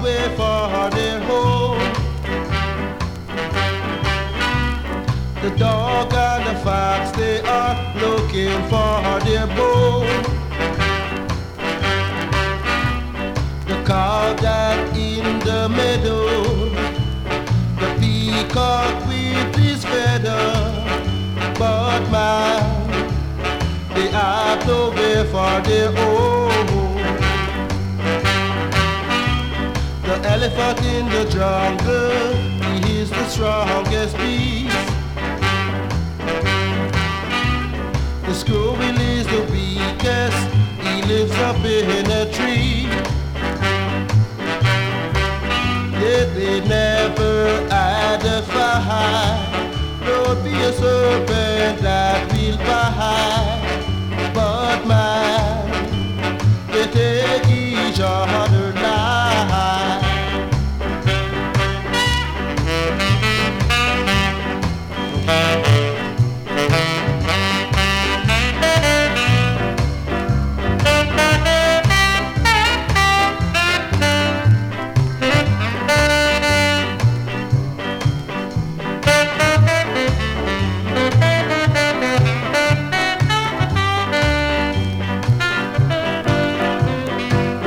way for their home. The dog and the fox, they are looking for their bone. The cow that in the meadow, the peacock with his feather, but man, they have no way for their own. The elephant in the jungle, he is the strongest beast. The squirrel is the weakest, he lives up in a tree. Yet they never had a fight, don't be a serpent that